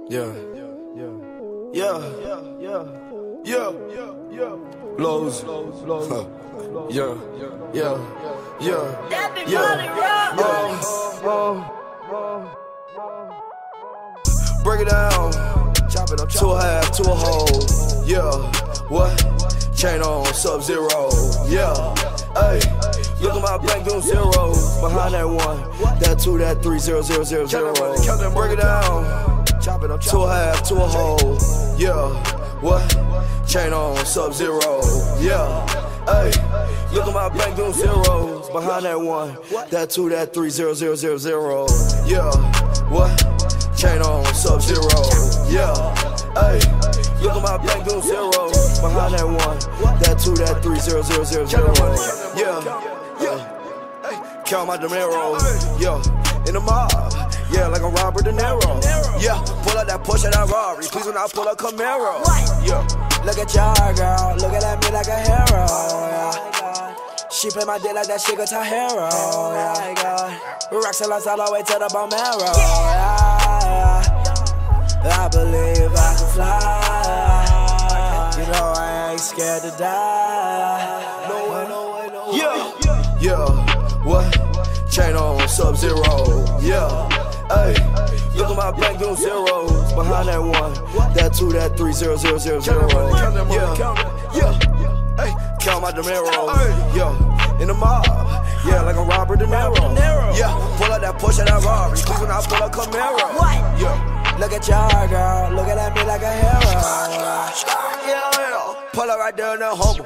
Yeah. Lows. Yeah. Break it down. Chop it up to a half, to a whole. Yeah. What? Chain on Sub-Zero. Yeah. Hey. Look at my bank doing zeros. Behind that one, that two, that three, 0, 0, 0, 0. Break it down. Chop it up to a half, to a whole. Yeah. What? Chain on Sub-Zero. Yeah. Hey. Look at my bank doing zeros. Behind that one, that two, that three, 0, 0, 0, 0. Yeah. What? Chain on Sub-Zero. Yeah. Hey. Look at my bank doing zeros. Behind that one, that two, that three, 0, 0, 0, 0. Yeah. Count my dinero, yo, in the mob, yeah, like a Robert De Niro. Yeah, pull up that Porsche, that Rari, please when I pull up Camaro. Yeah, look at y'all, girl, looking at me like a hero. Yeah. She play my dick like that shit Guitar Hero. Yeah, rocks all the way to the bone marrow. Yeah. I believe I can fly. You know I ain't scared to die. No way. Yeah. What? Chain on Sub-Zero. Yeah. Hey. Look at my bank doing zeros. Behind that one, that two, that three, 0, 0, 0, 0. Yeah. Hey. Count my dinero. Yo. In the mob. Yeah, like a Robert De Niro. Yeah. Pull up that Porsche, that Rari. Please when I pull up Camaro. Yeah. Look at y'all, girl. Looking at me like a hero. Yeah. Pull up right there in that humble.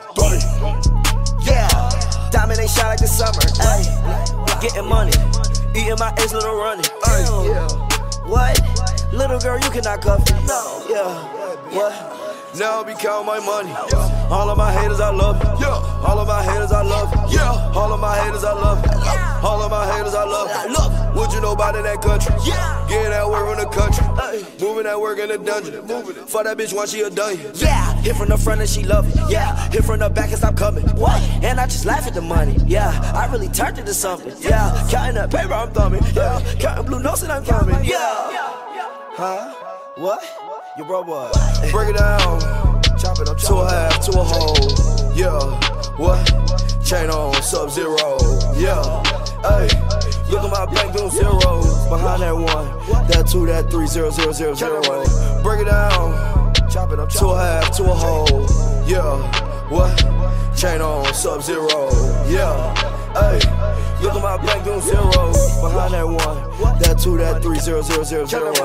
Yeah. Diamond ain't shine like the summer, ayy. Getting money, eating my ace, little running, ayy. Yeah. What? Little girl, you cannot cuff me. No. Yeah. What? Now I be counting my money. Yeah. All of my haters, I love it. Yeah. All of my haters, I love it. Yeah. All of my haters, I love it. Yeah. All of my haters, I love it. What you know about in that country? Yeah. Getting that work in the country. Moving that work in the dungeon. For that bitch once she a dungeon. Yeah. Hit from the front and she love it. Yeah. Hit from the back and stop coming. What? And I just laugh at the money. Yeah. I really turned it to something. Yeah. Counting that paper, I'm thumbing. Yeah. Counting blue notes and I'm coming. Yeah. Huh? What? Your bro what? Break it down. Chop it up to a half, to a whole. Yeah. What? Chain on Sub-Zero. Yeah. Hey. Look at my bank doing zeros. Behind that one, that two, that three, 0, 0, 0, 0. Break it down. Chop it up to a half, to a whole. Yeah. What? Chain on Sub-Zero. Yeah. Hey. Look at my bank doing zeros. Behind that one, that two, that three, 0, 0, 0, 0.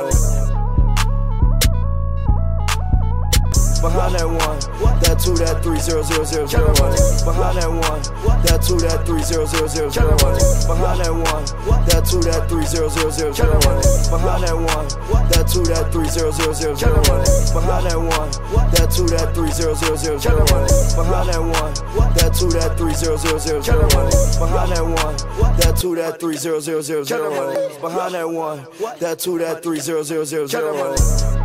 Behind that one, that two, that three, 0, 0, 0, 0. Behind that one, that two, that three, 0, 0, 0, 0. Behind that one, that two, that three, 0, 0, 0, 0. Behind that one, that two, that three, 0, 0, 0, 0. Behind that one, that two, that three, 0, 0, 0, 0. Behind that one, that two, that three, 0, 0, 0, 0. Behind that one, that two, that three, 0, 0, 0, 0. Behind that one, that two, that three, 0, 0, 0, 0.